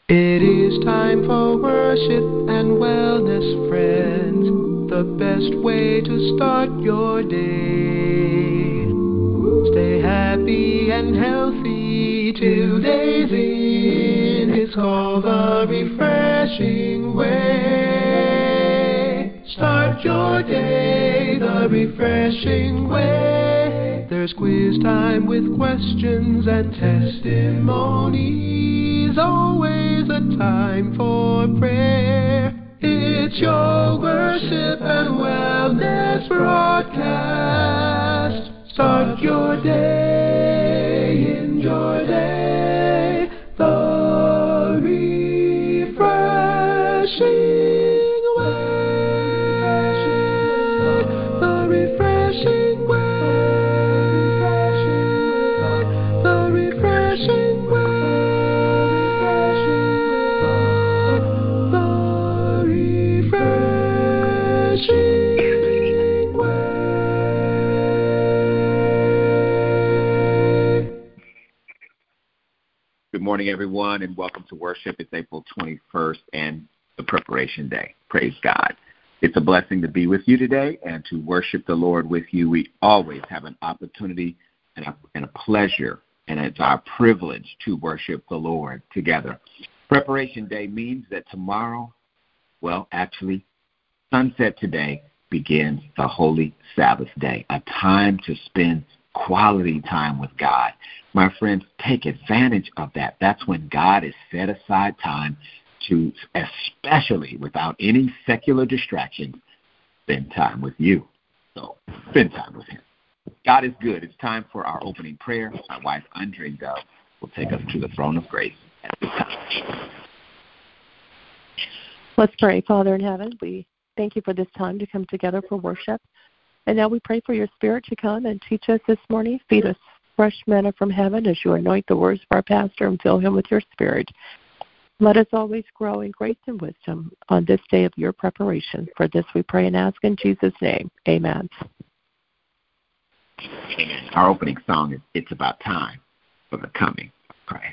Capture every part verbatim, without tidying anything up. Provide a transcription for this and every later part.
It is time for worship and wellness, friends. The best way to start your day. Stay happy and healthy. Today's in. It's called the refreshing way. Start your day the refreshing way. There's quiz time with questions and testimonies. Always a time for prayer. It's your worship and wellness broadcast. Start your day, enjoy day, the refreshing way, the refreshing way, the refreshing way, the refreshing way. Good morning, everyone, and welcome to worship. It's April twenty-first and the preparation day. Praise God. It's a blessing to be with you today and to worship the Lord with you. We always have an opportunity and a, and a pleasure, and it's our privilege to worship the Lord together. Preparation day means that tomorrow, well, actually, sunset today begins the Holy Sabbath day, a time to spend quality time with God. My friends, take advantage of that. That's when God has set aside time to, especially without any secular distractions, spend time with you. So spend time with him. God is good. It's time for our opening prayer. My wife, Andre Dove, will take us to the throne of grace at this time. Let's pray. Father in heaven, we thank you for this time to come together for worship. And now we pray for your Spirit to come and teach us this morning. Feed us fresh manna from heaven as you anoint the words of our pastor and fill him with your Spirit. Let us always grow in grace and wisdom on this day of your preparation. For this we pray and ask in Jesus' name. Amen. Amen. Our opening song is It's About Time for the Coming of Christ.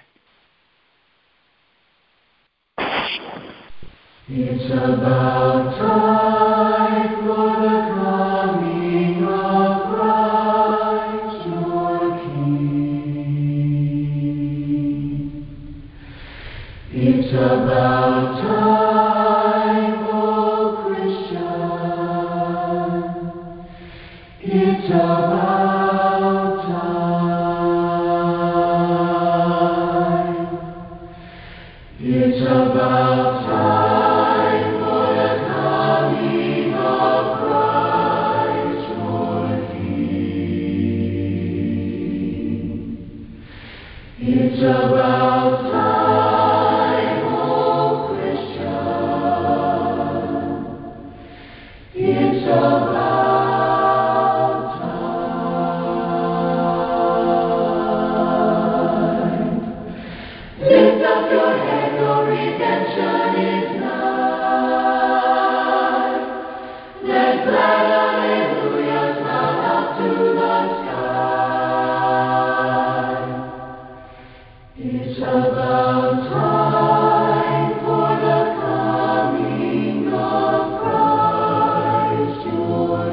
It's about time for the coming of Christ, your King. It's about time, oh Christian. It's about time. It's about time. It's about time, oh Christian. It's about time. Lift up your head, your redemption is nigh. Let glad hallelujahs mount up to the sky. It's about time for the coming of Christ, your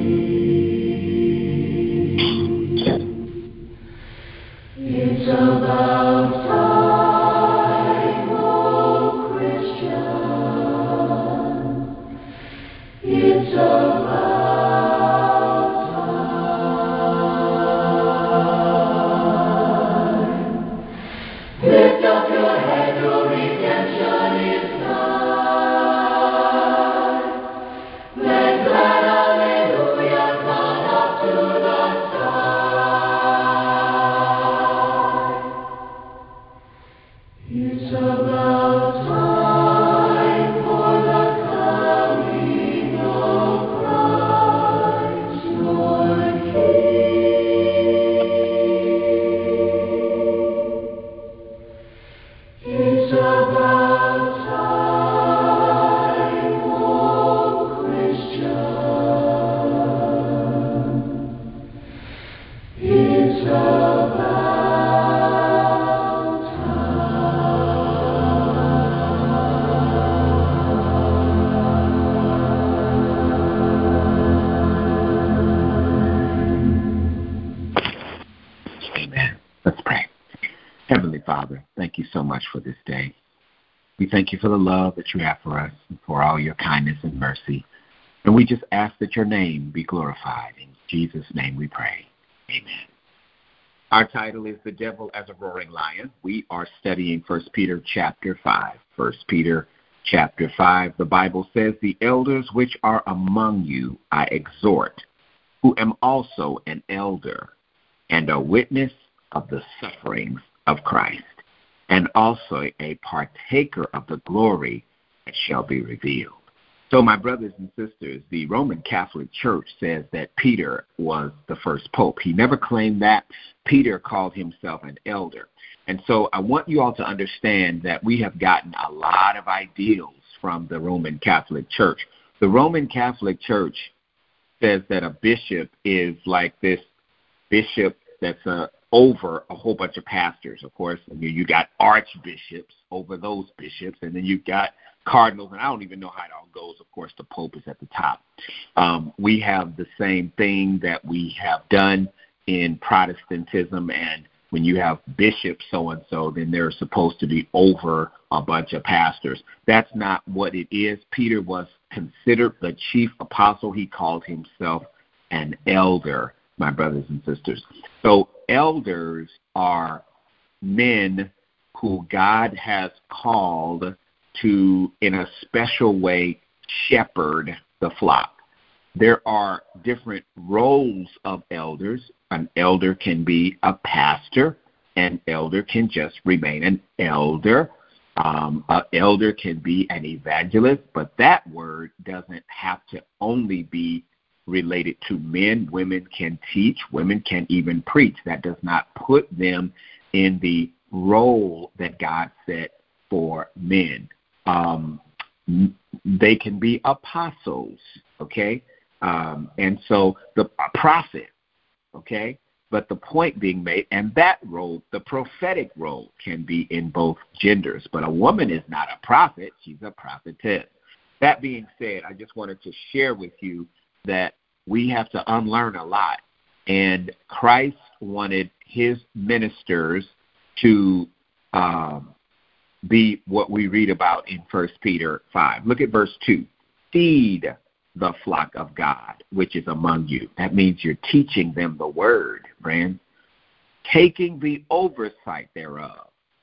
King. It's about time, oh Christian. It's about Father, thank you so much for this day. We thank you for the love that you have for us and for all your kindness and mercy. And we just ask that your name be glorified. In Jesus' name we pray. Amen. Our title is The Devil as a Roaring Lion. We are studying First Peter chapter five. First Peter chapter five, the Bible says, the elders which are among you I exhort, who am also an elder and a witness of the sufferings of Christ, and also a partaker of the glory that shall be revealed. So, my brothers and sisters, the Roman Catholic Church says that Peter was the first pope. He never claimed that. Peter called himself an elder. And so I want you all to understand that we have gotten a lot of ideals from the Roman Catholic Church. The Roman Catholic Church says that a bishop is like this bishop that's uh, over a whole bunch of pastors, of course. I mean, you got archbishops over those bishops, and then you've got cardinals, and I don't even know how it all goes. Of course, the Pope is at the top. Um, we have the same thing that we have done in Protestantism, and when you have bishop so-and-so, then they're supposed to be over a bunch of pastors. That's not what it is. Peter was considered the chief apostle. He called himself an elder, my brothers and sisters. So elders are men who God has called to, in a special way, shepherd the flock. There are different roles of elders. An elder can be a pastor. An elder can just remain an elder. Um, an elder can be an evangelist, but that word doesn't have to only be related to men. Women can teach. Women can even preach. That does not put them in the role that God set for men. Um, they can be apostles, okay? Um, and so the a prophet, okay? But the point being made, and that role, the prophetic role, can be in both genders. But a woman is not a prophet. She's a prophetess. That being said, I just wanted to share with you that we have to unlearn a lot. And Christ wanted his ministers to um, be what we read about in First Peter five. Look at verse two. Feed the flock of God, which is among you. That means you're teaching them the word, friends. Taking the oversight thereof,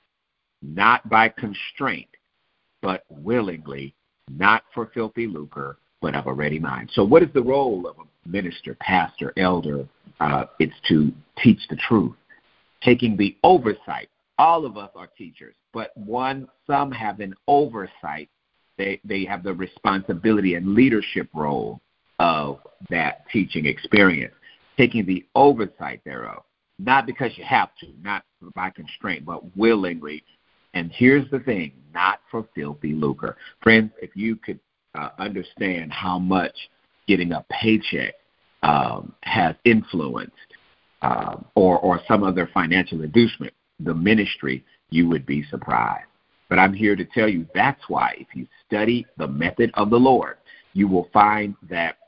not by constraint, but willingly, not for filthy lucre, but of a ready mind. So what is the role of a minister, pastor, elder? Uh, it's to teach the truth. Taking the oversight. All of us are teachers, but one, some have an oversight. They they have the responsibility and leadership role of that teaching experience, taking the oversight thereof, not because you have to, not by constraint, but willingly. And here's the thing, not for filthy lucre. Friends, if you could uh, understand how much getting a paycheck um, has influenced um, or, or some other financial inducement, the ministry, you would be surprised. But I'm here to tell you that's why if you study the method of the Lord, you will find that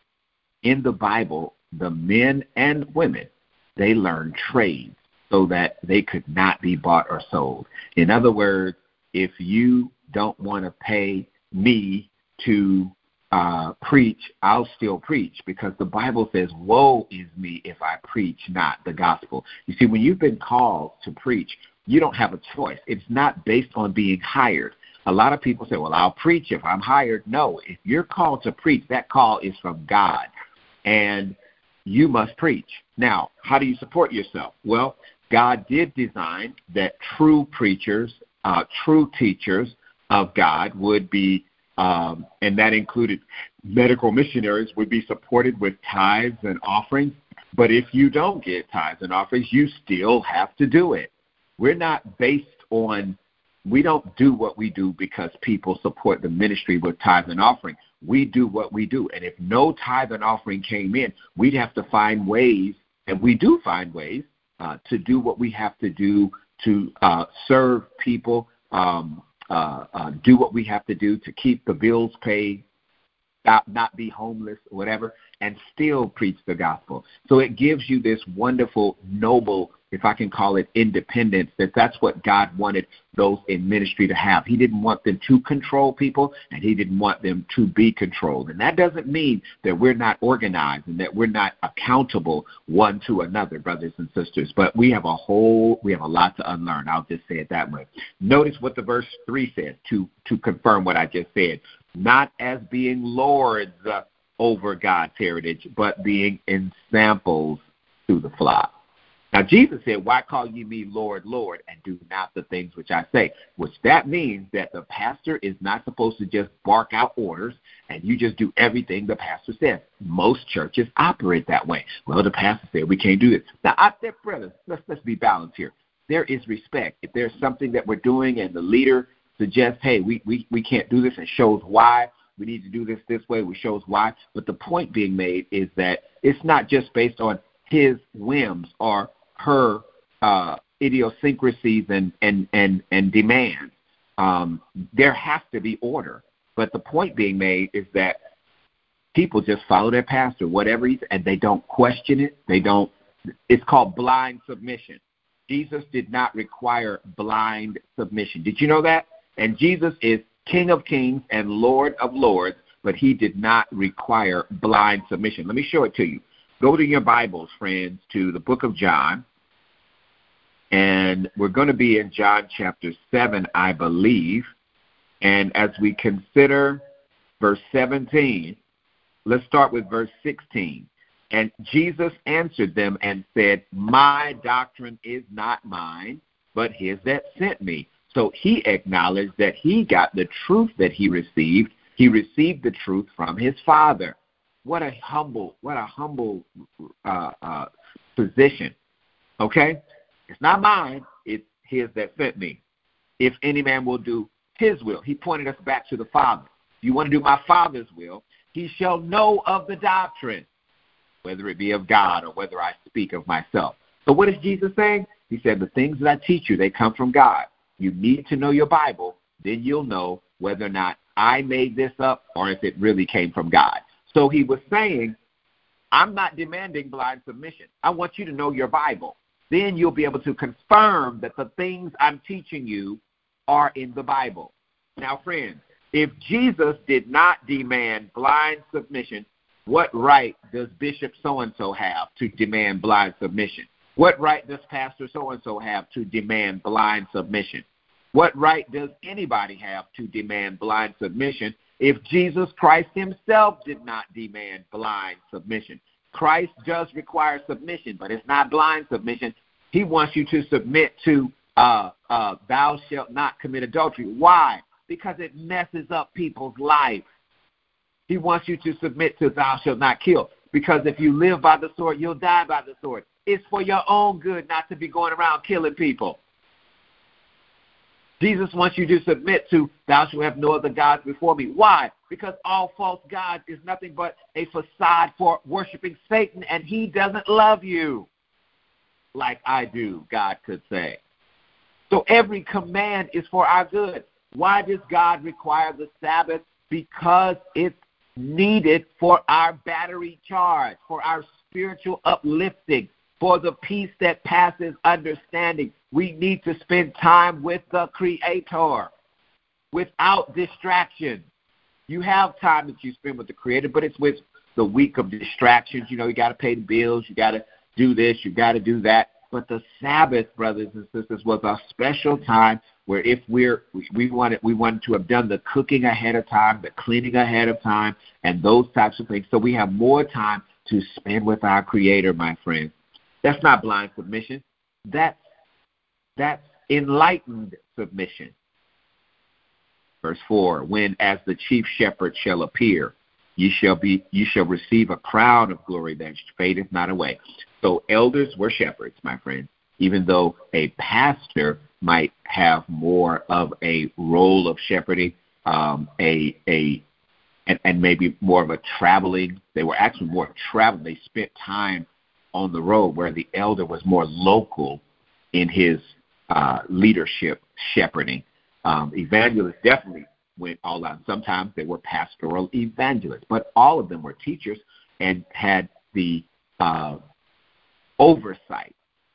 in the Bible, the men and women, they learned trades so that they could not be bought or sold. In other words, if you don't want to pay me to uh, preach, I'll still preach, because the Bible says, woe is me if I preach not the gospel. You see, when you've been called to preach, you don't have a choice. It's not based on being hired. A lot of people say, well, I'll preach if I'm hired. No, if you're called to preach, that call is from God, and you must preach. Now, how do you support yourself? Well, God did design that true preachers, uh, true teachers of God would be Um, and that included medical missionaries, would be supported with tithes and offerings. But if you don't get tithes and offerings, you still have to do it. We're not based on, we don't do what we do because people support the ministry with tithes and offering. We do what we do. And if no tithe and offering came in, we'd have to find ways, and we do find ways, uh, to do what we have to do to uh, serve people, um Uh, uh, do what we have to do to keep the bills paid, not, not be homeless, whatever, and still preach the gospel. So it gives you this wonderful, noble if I can call it independence, that that's what God wanted those in ministry to have. He didn't want them to control people, and he didn't want them to be controlled. And that doesn't mean that we're not organized and that we're not accountable one to another, brothers and sisters. But we have a whole, we have a lot to unlearn. I'll just say it that way. Notice what the verse three says to, to confirm what I just said. Not as being lords uh, over God's heritage, but being ensamples to the flock. Now, Jesus said, why call ye me Lord, Lord, and do not the things which I say? Which that means that the pastor is not supposed to just bark out orders and you just do everything the pastor says. Most churches operate that way. Well, the pastor said we can't do this. Now, I said, brothers, let's, let's be balanced here. There is respect. If there's something that we're doing and the leader suggests, hey, we, we, we can't do this and shows why, we need to do this this way, we shows why. But the point being made is that it's not just based on his whims or her uh, idiosyncrasies and, and, and, and demands. Um, there has to be order. But the point being made is that people just follow their pastor, whatever he's, and they don't question it. They don't. It's called blind submission. Jesus did not require blind submission. Did you know that? And Jesus is King of kings and Lord of lords, but he did not require blind submission. Let me show it to you. Go to your Bibles, friends, to the book of John, and we're going to be in John chapter seven, I believe. And as we consider verse seventeen, let's start with verse sixteen. And Jesus answered them and said, my doctrine is not mine, but his that sent me. So he acknowledged that he got the truth that he received. He received the truth from his Father. What a humble, what a humble uh, uh, position. Okay? It's not mine. It's his that sent me. If any man will do his will. He pointed us back to the Father. If you want to do my Father's will, he shall know of the doctrine, whether it be of God or whether I speak of myself. So what is Jesus saying? He said, the things that I teach you, they come from God. You need to know your Bible. Then you'll know whether or not I made this up or if it really came from God. So he was saying, I'm not demanding blind submission. I want you to know your Bible. Then you'll be able to confirm that the things I'm teaching you are in the Bible. Now, friends, if Jesus did not demand blind submission, what right does Bishop so-and-so have to demand blind submission? What right does Pastor so-and-so have to demand blind submission? What right does anybody have to demand blind submission if Jesus Christ himself did not demand blind submission? Christ does require submission, but it's not blind submission. He wants you to submit to uh, uh, thou shalt not commit adultery. Why? Because it messes up people's life. He wants you to submit to thou shalt not kill, because if you live by the sword, you'll die by the sword. It's for your own good not to be going around killing people. Jesus wants you to submit to thou shalt have no other gods before me. Why? Because all false gods is nothing but a facade for worshiping Satan, and he doesn't love you like I do, God could say. So every command is for our good. Why does God require the Sabbath? Because it's needed for our battery charge, for our spiritual uplifting, for the peace that passes understanding. We need to spend time with the Creator without distraction. You have time that you spend with the Creator, but it's with the week of distractions. You know, you got to pay the bills, you got to do this, you got to do that. But the Sabbath, brothers and sisters, was a special time where if we're we wanted we wanted to have done the cooking ahead of time, the cleaning ahead of time, and those types of things. So we have more time to spend with our Creator, my friends. That's not blind submission. That's that's enlightened submission. Verse four, when as the chief shepherd shall appear, ye shall be ye shall receive a crown of glory that fadeth not away. So elders were shepherds, my friend, even though a pastor might have more of a role of shepherding, um, a a and, and maybe more of a traveling. They were actually more traveling. They spent time on the road, where the elder was more local in his uh, leadership shepherding. Um, evangelists definitely went all out. Sometimes they were pastoral evangelists, but all of them were teachers and had the uh, oversight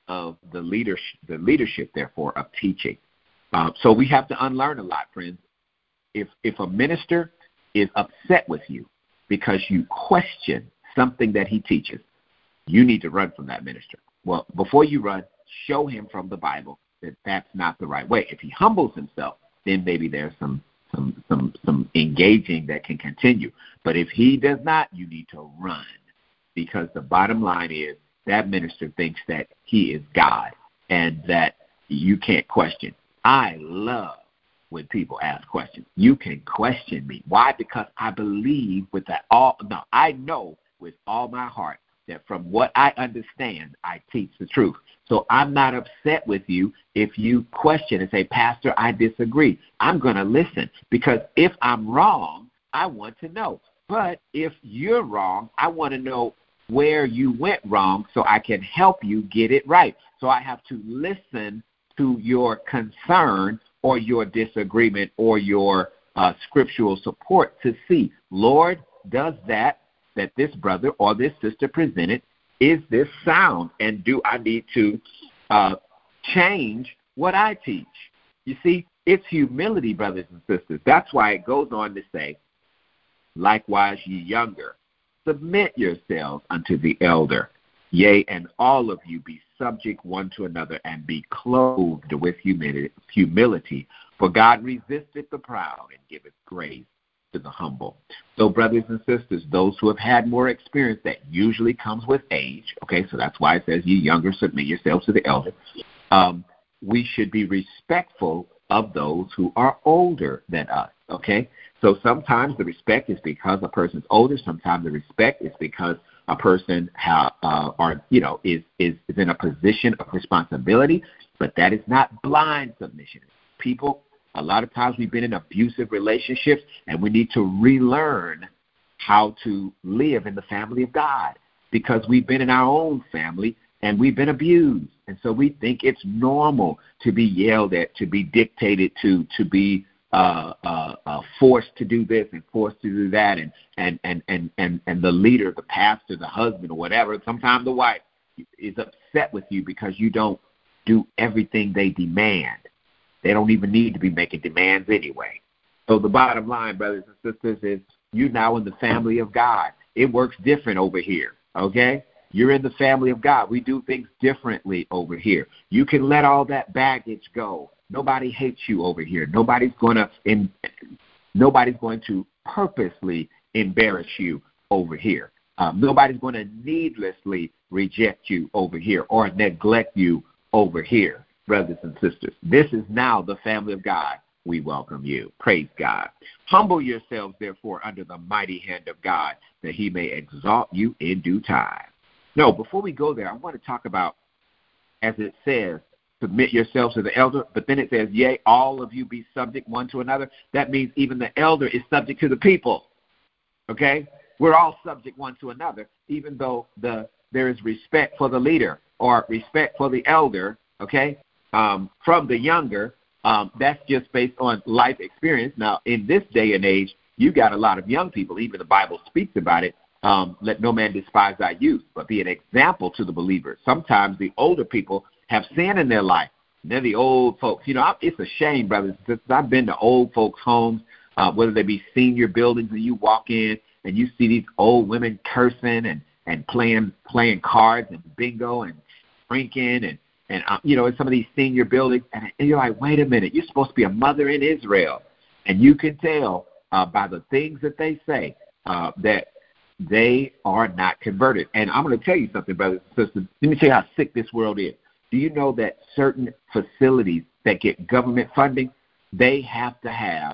of the leadership, the leadership, therefore, of teaching. Uh, so we have to unlearn a lot, friends. If if a minister is upset with you because you question something that he teaches, you need to run from that minister. Well, before you run, show him from the Bible that that's not the right way. If he humbles himself, then maybe there's some some some some engaging that can continue. But if he does not, you need to run, because the bottom line is that minister thinks that he is God and that you can't question. I love when people ask questions. You can question me. Why? Because I believe with that all no, I know with all my heart that from what I understand, I teach the truth. So I'm not upset with you if you question and say, Pastor, I disagree. I'm going to listen, because if I'm wrong, I want to know. But if you're wrong, I want to know where you went wrong so I can help you get it right. So I have to listen to your concern or your disagreement or your uh, scriptural support to see, Lord, does that that this brother or this sister presented, is this sound? And do I need to uh, change what I teach? You see, it's humility, brothers and sisters. That's why it goes on to say, likewise, ye younger, submit yourselves unto the elder. Yea, and all of you be subject one to another, and be clothed with humility. For God resisteth the proud and giveth grace to the humble. So, brothers and sisters, those who have had more experience, that usually comes with age, okay, so that's why it says, ye younger, submit yourselves to the elder. Um, we should be respectful of those who are older than us, okay? So sometimes the respect is because a person's older. Sometimes the respect is because a person ha, uh, or, you know, is, is, is in a position of responsibility, but that is not blind submission. People, a lot of times we've been in abusive relationships, and we need to relearn how to live in the family of God, because we've been in our own family and we've been abused. And so we think it's normal to be yelled at, to be dictated to, to be uh, uh, uh, forced to do this and forced to do that. And, and, and, and, and, and the leader, the pastor, the husband, or whatever, sometimes the wife is upset with you because you don't do everything they demand. They don't even need to be making demands anyway. So the bottom line, brothers and sisters, is you're now in the family of God. It works different over here, okay? You're in the family of God. We do things differently over here. You can let all that baggage go. Nobody hates you over here. Nobody's going to in, nobody's going to purposely embarrass you over here. Um, nobody's going to needlessly reject you over here or neglect you over here. Brothers and sisters, this is now the family of God. We welcome you. Praise God. Humble yourselves, therefore, under the mighty hand of God, that he may exalt you in due time. No, before we go there, I want to talk about, as it says, submit yourselves to the elder, but then it says, yea, all of you be subject one to another. That means even the elder is subject to the people. Okay? We're all subject one to another, even though the there is respect for the leader or respect for the elder, okay? Um, from the younger, um, that's just based on life experience. Now, in this day and age, you got a lot of young people, even the Bible speaks about it, um, let no man despise thy youth, but be an example to the believers. Sometimes the older people have sin in their life. They're the old folks. You know, I, it's a shame, brothers and sisters. I've been to old folks' homes, uh, whether they be senior buildings, and you walk in and you see these old women cursing and, and playing playing cards and bingo and drinking and, And, uh, you know, in some of these senior buildings, and, and you're like, wait a minute, you're supposed to be a mother in Israel. And you can tell uh, by the things that they say uh, that they are not converted. And I'm going to tell you something, brothers and sisters. Let me tell you how sick this world is. Do you know that certain facilities that get government funding, they have to have,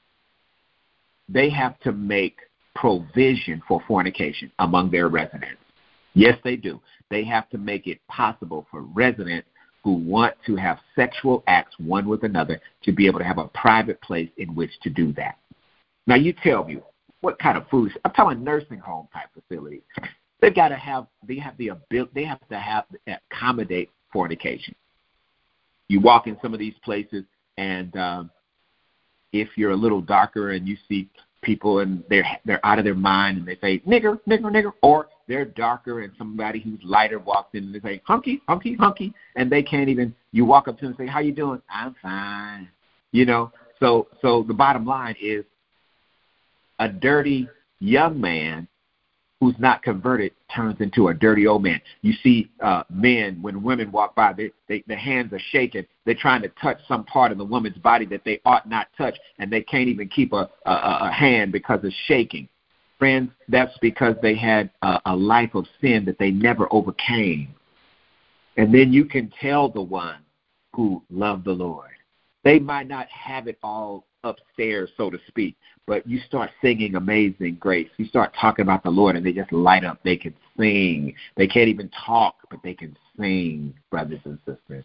they have to make provision for fornication among their residents? Yes, they do. They have to make it possible for residents who want to have sexual acts one with another to be able to have a private place in which to do that. Now, you tell me, what kind of food? I'm talking nursing home type facilities. They've got to have, they have the ability, they have to have, accommodate fornication. You walk in some of these places, and um, if you're a little darker and you see people and they're they're out of their mind and they say nigger, nigger, nigger, or they're darker and somebody who's lighter walks in and they say, hunky, hunky, hunky, and they can't even, you walk up to them and say, how you doing? I'm fine. You know, so so the bottom line is a dirty young man who's not converted turns into a dirty old man. You see uh, men, when women walk by, they, they, their hands are shaking. They're trying to touch some part of the woman's body that they ought not touch, and they can't even keep a, a, a hand because it's shaking. Friends, that's because they had a, a life of sin that they never overcame. And then you can tell the one who loved the Lord. They might not have it all upstairs, so to speak, but you start singing Amazing Grace. You start talking about the Lord, and they just light up. They can sing. They can't even talk, but they can sing, brothers and sisters.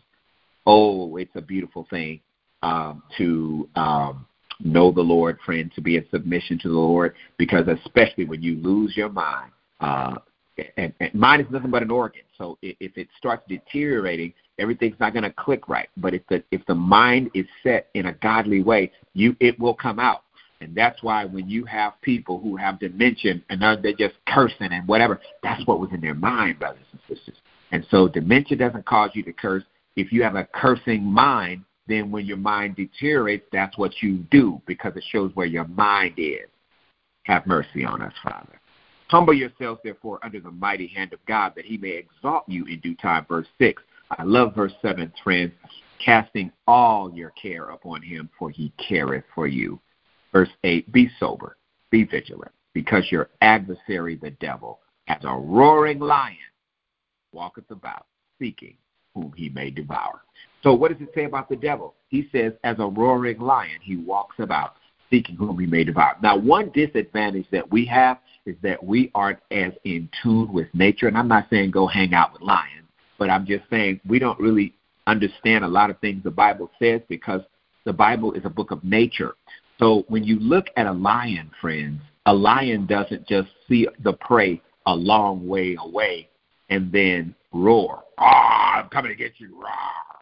Oh, it's a beautiful thing um, to um, know the Lord, friend, to be in submission to the Lord, because especially when you lose your mind, uh, and, and mind is nothing but an organ. So if it starts deteriorating, everything's not going to click right. But if the if the mind is set in a godly way, you it will come out. And that's why when you have people who have dementia and they're just cursing and whatever, that's what was in their mind, brothers and sisters. And so dementia doesn't cause you to curse. If you have a cursing mind, then when your mind deteriorates, that's what you do, because it shows where your mind is. Have mercy on us, Father. Humble yourselves, therefore, under the mighty hand of God, that he may exalt you in due time. Verse six. I love verse seven, friends. Casting all your care upon him, for he careth for you. Verse eight, be sober, be vigilant, because your adversary, the devil, as a roaring lion, walketh about, seeking whom he may devour. So what does it say about the devil? He says, as a roaring lion, he walks about, seeking whom he may devour. Now, one disadvantage that we have is that we aren't as in tune with nature. And I'm not saying go hang out with lions, but I'm just saying we don't really understand a lot of things the Bible says, because the Bible is a book of nature. So when you look at a lion, friends, a lion doesn't just see the prey a long way away and then roar. Ah, I'm coming to get you. Roar.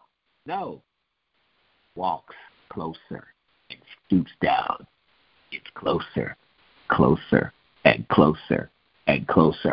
No. Walks closer and stoops down. It's closer, closer, and closer, and closer.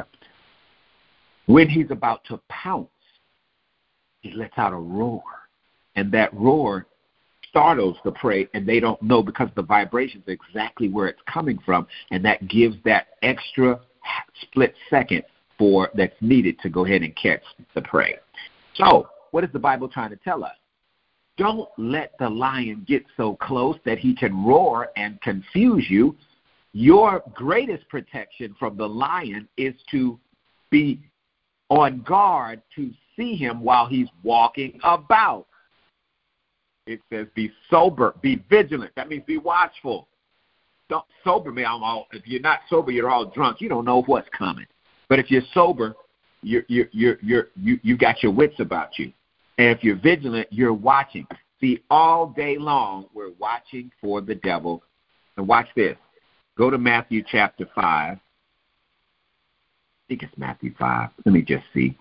When he's about to pounce, he lets out a roar. And that roar startles the prey, and they don't know, because the vibrations are exactly where it's coming from, and that gives that extra split second for that's needed to go ahead and catch the prey. So what is the Bible trying to tell us? Don't let the lion get so close that he can roar and confuse you. Your greatest protection from the lion is to be on guard to see him while he's walking about. It says be sober, be vigilant. That means be watchful. Don't sober me. I'm all, if you're not sober, you're all drunk. You don't know what's coming. But if you're sober, you're, you're, you're, you're, you you got your wits about you. And if you're vigilant, you're watching. See, all day long, we're watching for the devil. And watch this. Go to Matthew chapter five. I think it's Matthew five. Let me just see.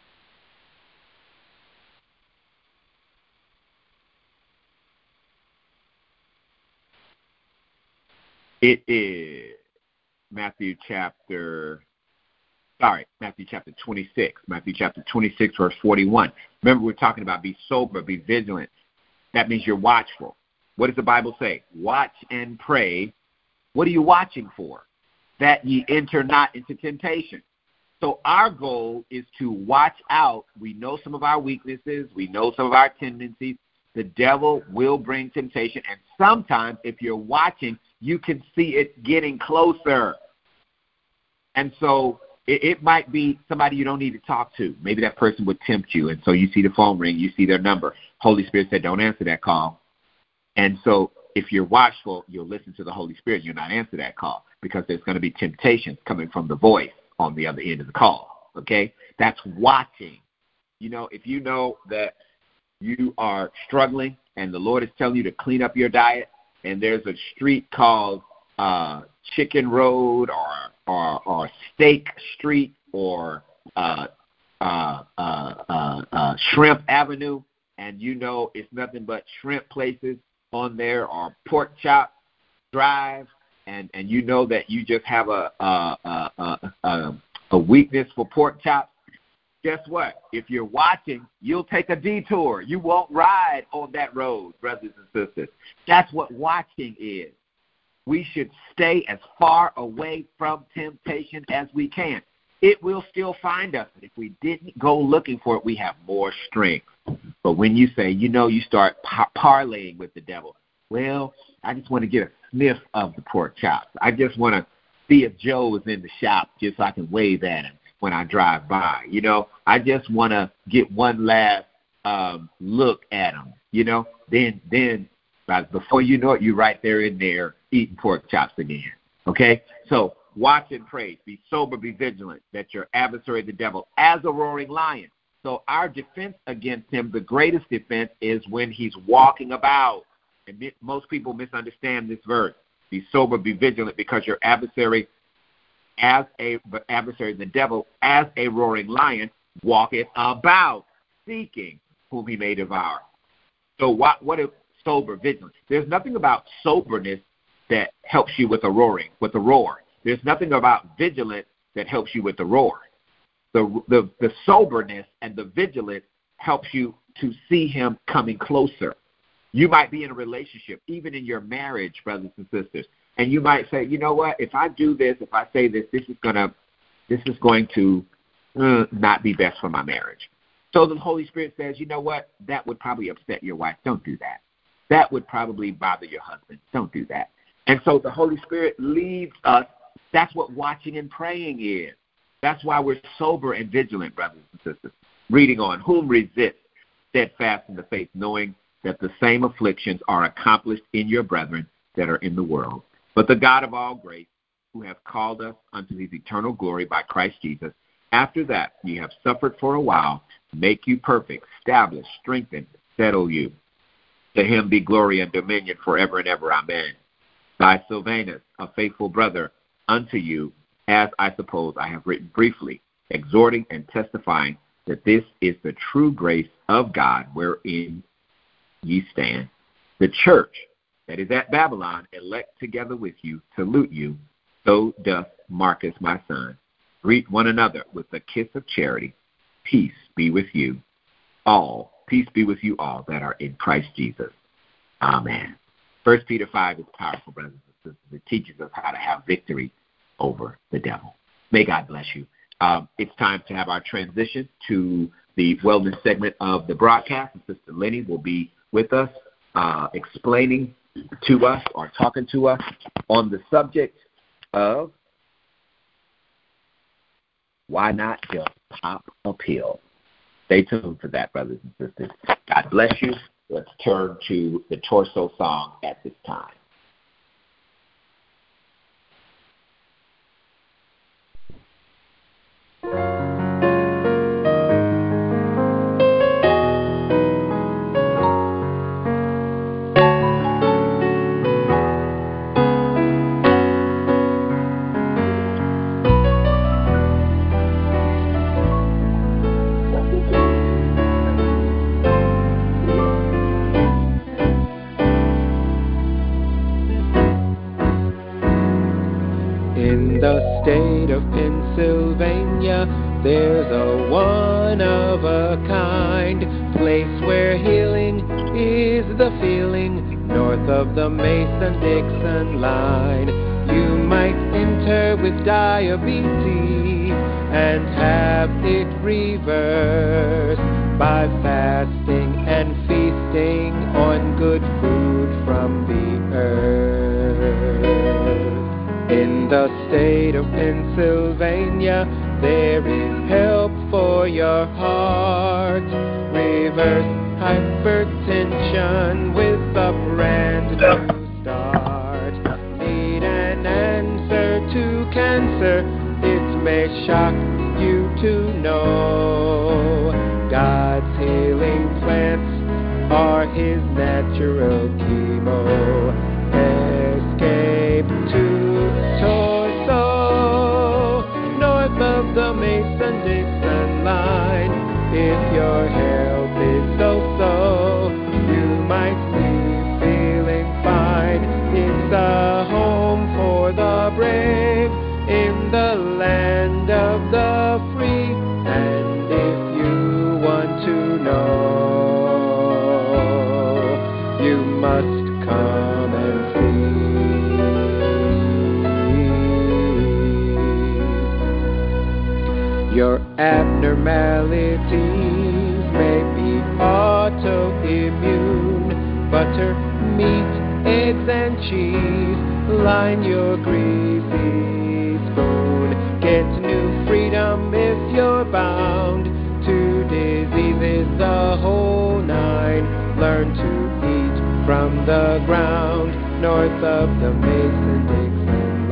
It is Matthew chapter, sorry, Matthew chapter twenty-six. Matthew chapter twenty-six, verse forty-one. Remember, we're talking about be sober, be vigilant. That means you're watchful. What does the Bible say? Watch and pray. What are you watching for? That ye enter not into temptation. So our goal is to watch out. We know some of our weaknesses. We know some of our tendencies. The devil will bring temptation. And sometimes if you're watching, you can see it getting closer. And so it, it might be somebody you don't need to talk to. Maybe that person would tempt you. And so you see the phone ring, you see their number. Holy Spirit said, don't answer that call. And so if you're watchful, you'll listen to the Holy Spirit. You'll not answer that call, because there's going to be temptations coming from the voice on the other end of the call. Okay? That's watching. You know, if you know that you are struggling and the Lord is telling you to clean up your diet, and there's a street called uh, Chicken Road or, or or Steak Street or uh, uh, uh, uh, uh, Shrimp Avenue, and you know it's nothing but shrimp places on there, or Pork Chop Drive, and, and you know that you just have a a, a, a, a weakness for pork chops, guess what? If you're watching, you'll take a detour. You won't ride on that road, brothers and sisters. That's what watching is. We should stay as far away from temptation as we can. It will still find us. If we didn't go looking for it, we have more strength. But when you say, you know, you start par- parlaying with the devil, well, I just want to get a sniff of the pork chops. I just want to see if Joe is in the shop just so I can wave at him when I drive by. You know, I just want to get one last um, look at him. You know, then then before you know it, you're right there in there eating pork chops again. Okay? So watch and pray. Be sober, be vigilant, that your adversary, the devil, as a roaring lion. So our defense against him, the greatest defense, is when he's walking about. And most people misunderstand this verse. Be sober, be vigilant, because your adversary, as a adversary, the devil, as a roaring lion, walketh about, seeking whom he may devour. So what, what is sober, vigilant? There's nothing about soberness that helps you with a roaring, with a roar. There's nothing about vigilance that helps you with the roar. The, the, the soberness and the vigilance helps you to see him coming closer. You might be in a relationship, even in your marriage, brothers and sisters, and you might say, you know what, if I do this, if I say this, this is gonna, this is going to uh, not be best for my marriage. So the Holy Spirit says, you know what, that would probably upset your wife. Don't do that. That would probably bother your husband. Don't do that. And so the Holy Spirit leads us. That's what watching and praying is. That's why we're sober and vigilant, brothers and sisters. Reading on, whom resist steadfast in the faith, knowing that the same afflictions are accomplished in your brethren that are in the world. But the God of all grace, who hath called us unto his eternal glory by Christ Jesus, after that ye have suffered for a while, make you perfect, establish, strengthen, settle you. To him be glory and dominion forever and ever. Amen. By Silvanus, a faithful brother, unto you, as I suppose I have written briefly, exhorting and testifying that this is the true grace of God wherein ye stand. The church that is at Babylon, elect together with you, salute you. So doth Marcus my son. Greet one another with a kiss of charity. Peace be with you all. Peace be with you all that are in Christ Jesus. Amen. First Peter five is powerful, brothers and sisters. It teaches us how to have victory over the devil. May God bless you. Um, it's time to have our transition to the wellness segment of the broadcast. And Sister Lenny will be with us, uh, explaining to us or talking to us on the subject of why not just pop a pill. Stay tuned for that, brothers and sisters. God bless you. Let's turn to the torso song at this time. State of Pennsylvania, there's a one-of-a-kind place where healing is the feeling, north of the Mason-Dixon line. You might enter with diabetes and have it reversed by fasting and feasting on good food from the earth. In the state of Pennsylvania, there is help for your heart. Reverse hypertension with a brand new start. Need an answer to cancer? It may shock you to know God's healing plants are his natural chemo. Escape to Torso, north of the Mason-Dixon line. If your health is so-so, you might leave feeling fine. It's a home for the brave in the land of the Your abnormalities may be autoimmune. Butter, meat, eggs, and cheese line your greasy spoon. Get new freedom if you're bound to diseases, the whole nine. Learn to eat from the ground north of the Mason-Dixon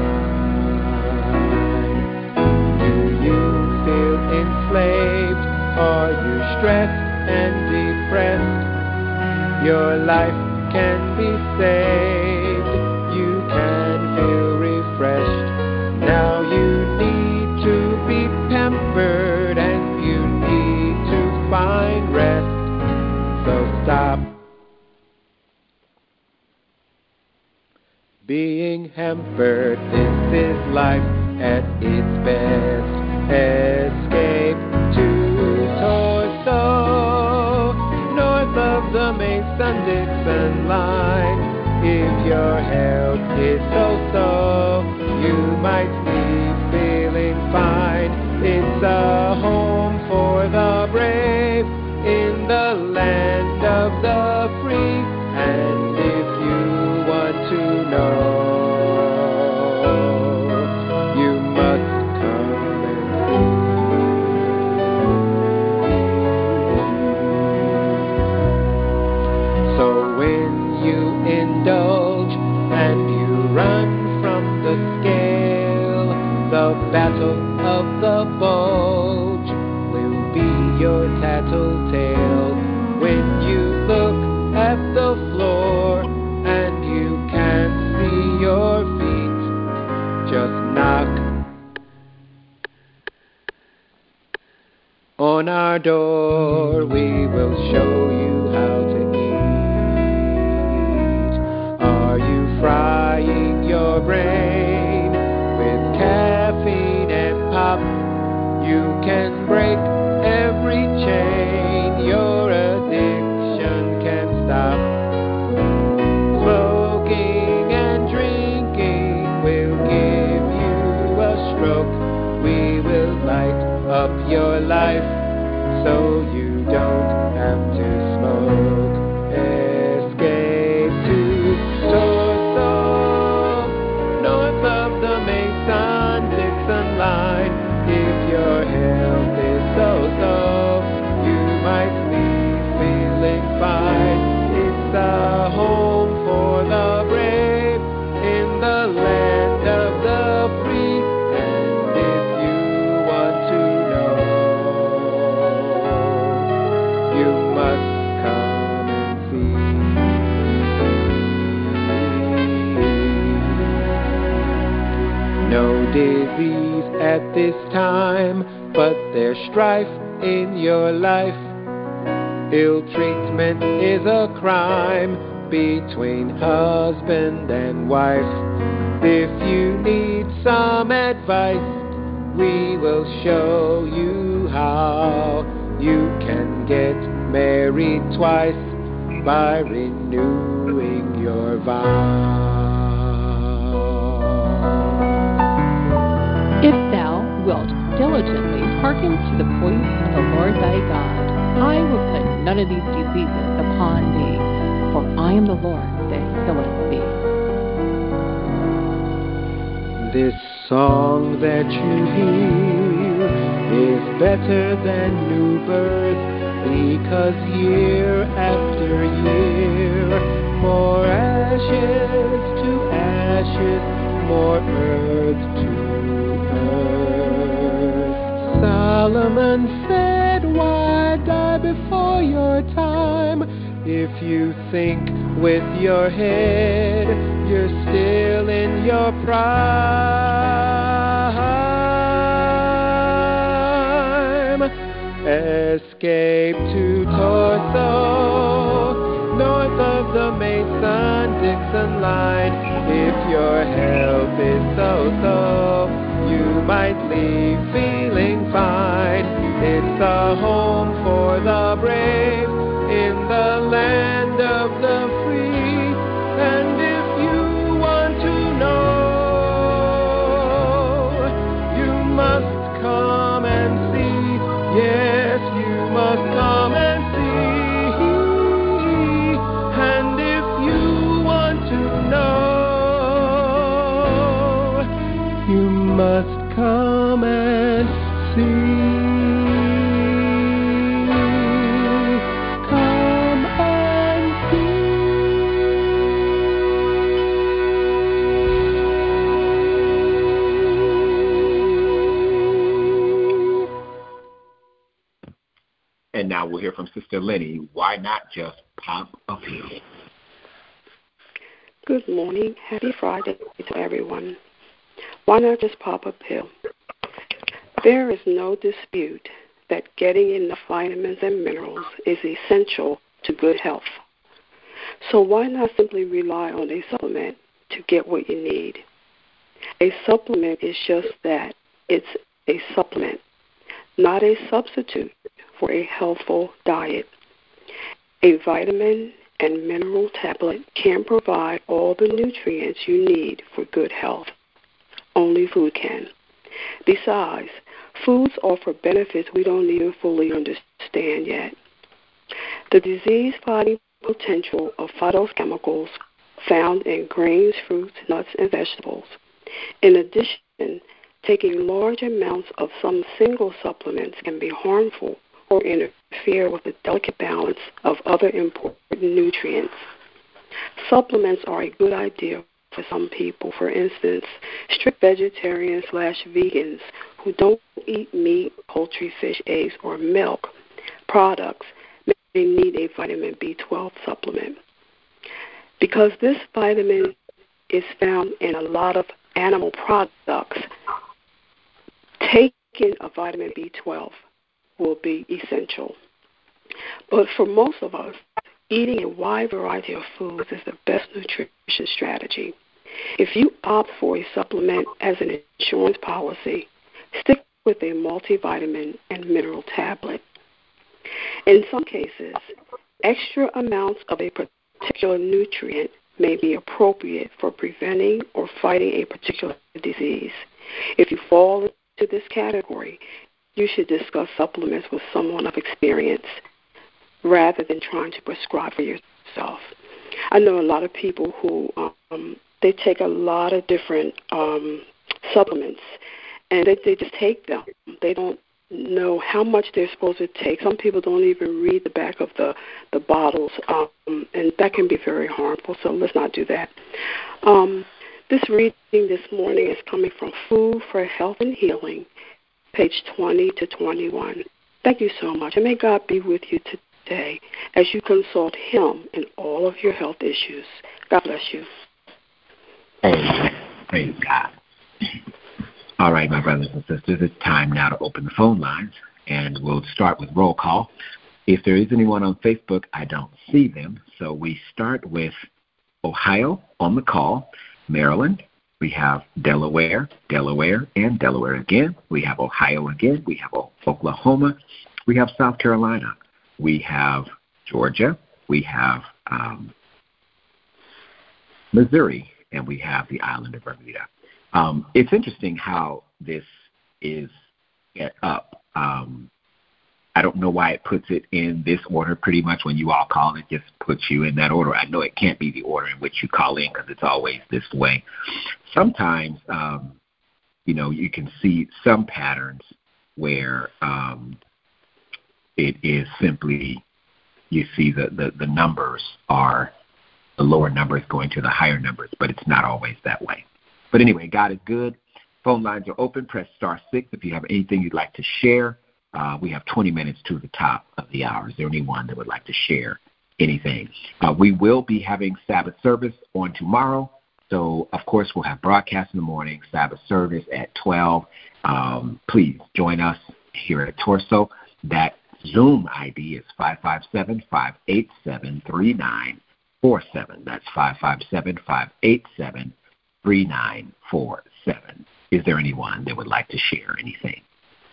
line. Do you feel enslaved? Are you stressed and depressed? Your life can be saved. You can feel refreshed. Now you need to be pampered and you need to find rest. So stop being hampered. This is life at its best. Escape to Torso, north of the Mason-Dixon line. If your health is so-so, you might be feeling fine. It's a home for the brave in the land of the free. And if you want to know, you must come and see. So when you indulge and you run from the scale, the battle of the bulge will be your tattletale. When you look at the floor and you can't see your feet, just knock on our door. We will show you how to eat. Are you frying your brain with caffeine and pop? You can break every chain. Your addiction can stop. Smoking and drinking will give you a stroke. We will light up your life so you don't have to smoke. Escape to Torso, north of the Mason-Dixon line. If your health is so-so, you might leave feeling fine. It's a home for the brave in the land of the free. And if you want to know, you must come and see. No disease at this time, but there's strife in your life. Ill treatment is a crime between husband and wife. If you need some advice, we will show you how. You can get married twice by renewing your vow. If thou wilt diligently hearken to the voice of the Lord thy God, I will put none of these diseases upon thee, for I am the Lord that healeth thee. This song that you hear is better than new birth, because year after year, more ashes to ashes, more earth to earth. Solomon said, why die before your time? If you think with your head, you're still in your prime. Escape to Torso, north of the Mason-Dixon line. If your health is so-so, you might leave feeling fine. It's a home for the brave in the land of the free. And if you want to know, you must come and see. Come and see. And now we'll hear from Sister Lenny. Why not just pop a pill? Good morning. Happy Friday to everyone. Why not just pop a pill? There is no dispute that getting enough vitamins and minerals is essential to good health. So why not simply rely on a supplement to get what you need? A supplement is just that. It's a supplement, not a substitute for a healthful diet. A vitamin and mineral tablet can provide all the nutrients you need for good health. Only food can. Besides, foods offer benefits we don't even fully understand yet. The disease-fighting potential of phytochemicals found in grains, fruits, nuts, and vegetables. In addition, taking large amounts of some single supplements can be harmful or interfere with the delicate balance of other important nutrients. Supplements are a good idea for some people. For instance, strict vegetarians slash vegans who don't eat meat, poultry, fish, eggs, or milk products may need a vitamin B twelve supplement. Because this vitamin is found in a lot of animal products, taking a vitamin B twelve will be essential. But for most of us, eating a wide variety of foods is the best nutrition strategy. If you opt for a supplement as an insurance policy, stick with a multivitamin and mineral tablet. In some cases, extra amounts of a particular nutrient may be appropriate for preventing or fighting a particular disease. If you fall into this category, you should discuss supplements with someone of experience rather than trying to prescribe for yourself. I know a lot of people who um, they take a lot of different um, supplements, and they, they just take them. They don't know how much they're supposed to take. Some people don't even read the back of the, the bottles, um, and that can be very harmful, so let's not do that. Um, this reading this morning is coming from Food for Health and Healing, page twenty to twenty-one. Thank you so much, and may God be with you today as you consult Him in all of your health issues. God bless you. Amen. Praise God. All right, my brothers and sisters, it's time now to open the phone lines, and we'll start with roll call. If there is anyone on Facebook, I don't see them, so we start with Ohio on the call, Maryland. We have Delaware, Delaware, and Delaware again. We have Ohio again. We have Oklahoma. We have South Carolina. We have Georgia. We have um, Missouri, and we have the island of Bermuda. Um, it's interesting how this is set up. Um, I don't know why it puts it in this order. Pretty much when you all call, it just puts you in that order. I know it can't be the order in which you call in because it's always this way. Sometimes, um, you know, you can see some patterns where um, it is simply you see the, the, the numbers are the lower numbers going to the higher numbers, but it's not always that way. But anyway, God is good. Phone lines are open. Press star six if you have anything you'd like to share. Uh, we have twenty minutes to the top of the hour. Is there anyone that would like to share anything? Uh, we will be having Sabbath service on tomorrow. So, of course, we'll have broadcast in the morning, Sabbath service at twelve. Um, please join us here at Torso. That Zoom I D is five five seven, five eight seven, three nine four seven. That's five five seven, five eight seven, three nine four seven. Is there anyone that would like to share anything?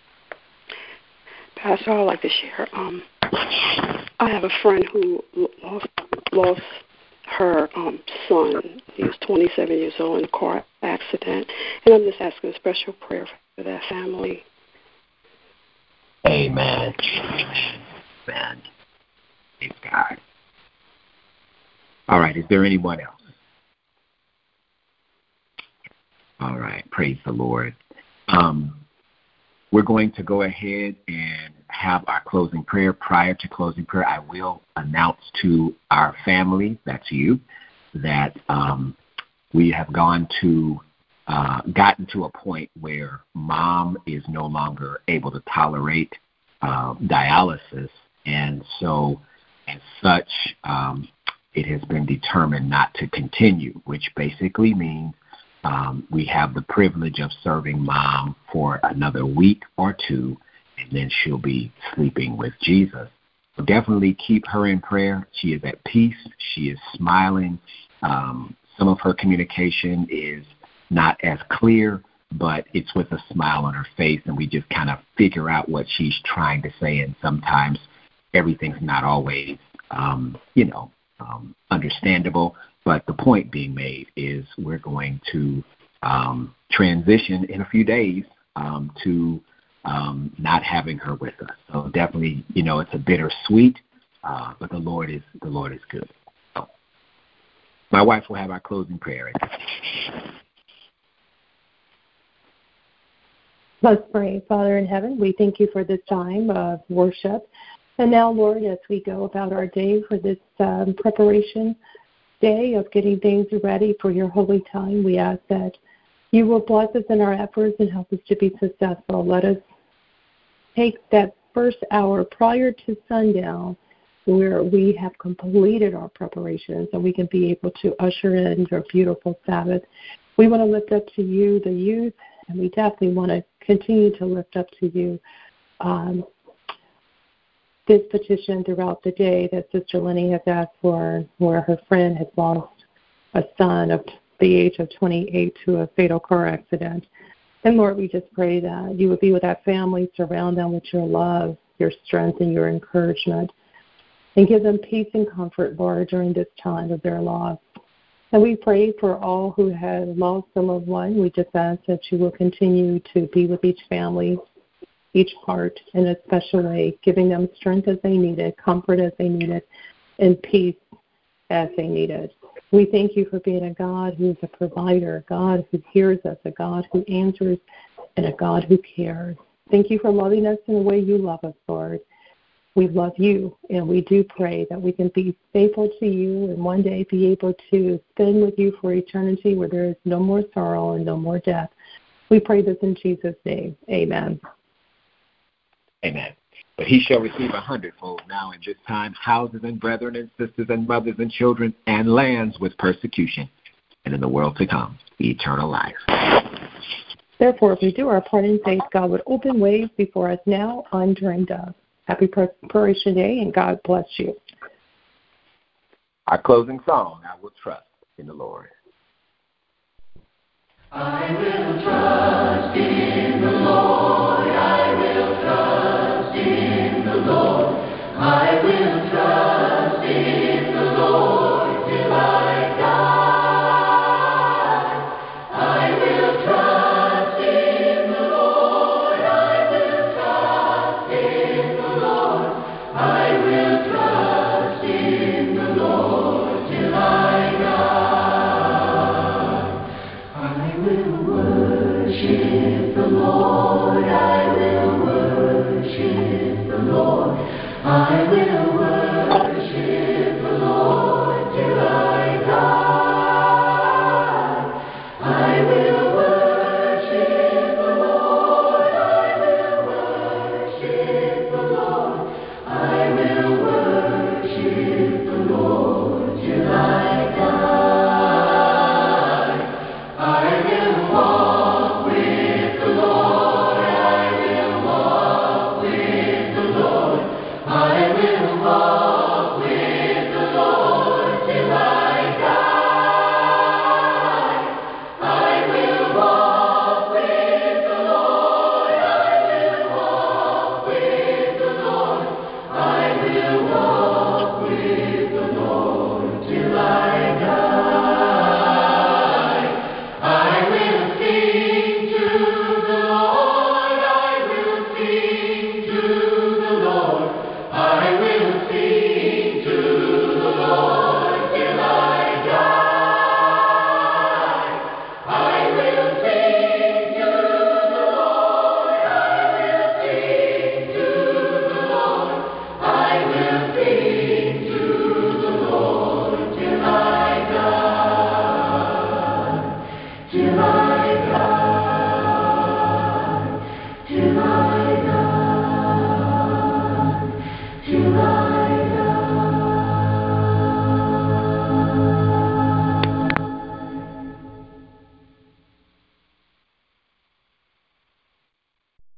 Pastor, I'd like to share. Um, I have a friend who lost, lost her um, son. He was twenty-seven years old in a car accident, and I'm just asking a special prayer for that family. Amen. Amen. Amen. Praise God. All right. Is there anyone else? All right. Praise the Lord. Um, we're going to go ahead and have our closing prayer. Prior to closing prayer, I will announce to our family, that's you, that um, we have gone to, uh, gotten to a point where mom is no longer able to tolerate uh, dialysis. And so as such, um, it has been determined not to continue, which basically means um, we have the privilege of serving mom for another week or two, and then she'll be sleeping with Jesus. So definitely keep her in prayer. She is at peace. She is smiling. Um, some of her communication is not as clear, but it's with a smile on her face, and we just kind of figure out what she's trying to say, and sometimes everything's not always, um, you know, um, understandable. But the point being made is we're going to um, transition in a few days um, to um, not having her with us. So definitely, you know, it's a bittersweet, uh, but the Lord is the Lord is good. So my wife will have our closing prayer. Let's pray. Father in heaven, we thank you for this time of worship. And now, Lord, as we go about our day for this um, preparation day of getting things ready for your holy time, we ask that you will bless us in our efforts and help us to be successful. Let us take that first hour prior to sundown where we have completed our preparations and we can be able to usher in your beautiful Sabbath. We want to lift up to you the youth, and we definitely want to continue to lift up to you um, this petition throughout the day that Sister Lenny has asked for, where her friend has lost a son of the age of twenty-eight to a fatal car accident. And Lord, we just pray that you would be with that family, surround them with your love, your strength, and your encouragement, and give them peace and comfort, Lord, during this time of their loss. And we pray for all who have lost a loved one. We just ask that you will continue to be with each family, each heart in a special way, giving them strength as they need it, comfort as they need it, and peace as they need it. We thank you for being a God who is a provider, a God who hears us, a God who answers, and a God who cares. Thank you for loving us in the way you love us, Lord. We love you, and we do pray that we can be faithful to you and one day be able to spend with you for eternity where there is no more sorrow and no more death. We pray this in Jesus' name. Amen. Amen. But he shall receive a hundredfold now in this time, houses and brethren and sisters and mothers and children and lands with persecution, and in the world to come, eternal life. Therefore, if we do our part in faith, God would open ways before us now undreamed of. Happy Preparation Day, and God bless you. Our closing song, I will trust in the Lord. I will trust in the Lord. I will trust in the Lord. I will